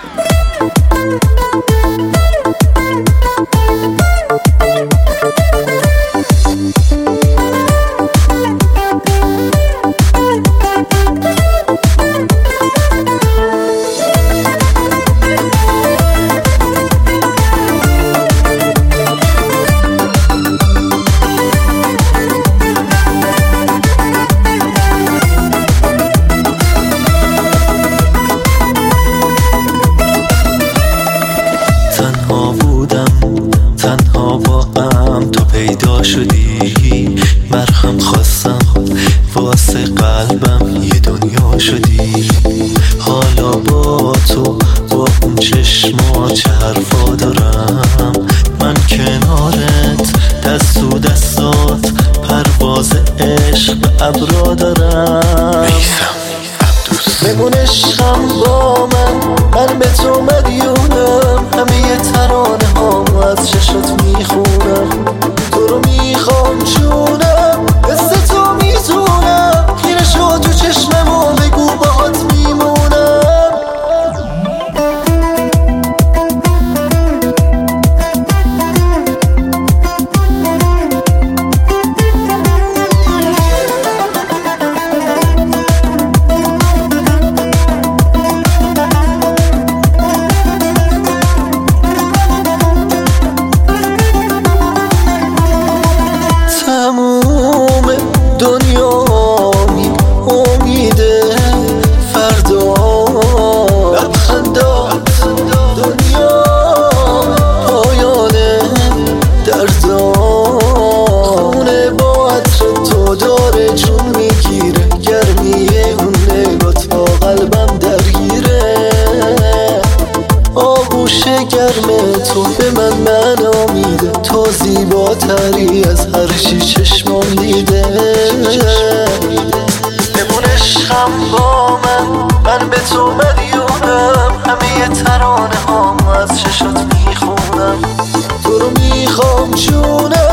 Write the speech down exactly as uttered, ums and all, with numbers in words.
پیدا شدی، مرهم خواستم واسه قلبم یه دنیا شدی. حالا با تو با اون چشمات چه حرفا دارم، من کنارت دست تو دستات پرواز عشق به ابرا دارم. بمون عشقم با من، من به تو مدیونم، همه ی ترانه هامو از چشات میخونم. تو رو میخوام جونم، مثل تو میتونم، خیره شو تو چشمم و بگو باهات میمونم. تموم دنیا می امیده فردا، لبخندات دنیا پایانه دردا. خونه با عطر تو داره جون میگیره، گرمیه اون نگات با قلبم درگیره. آغوش گرم تو به من منو میده، تو زیباتری از هر چی چشمام دیده. بمون عشقم با من، من به تو مدیونم، همه ی ترانه هامو از چشات میخونم. تو رو میخوام جونم،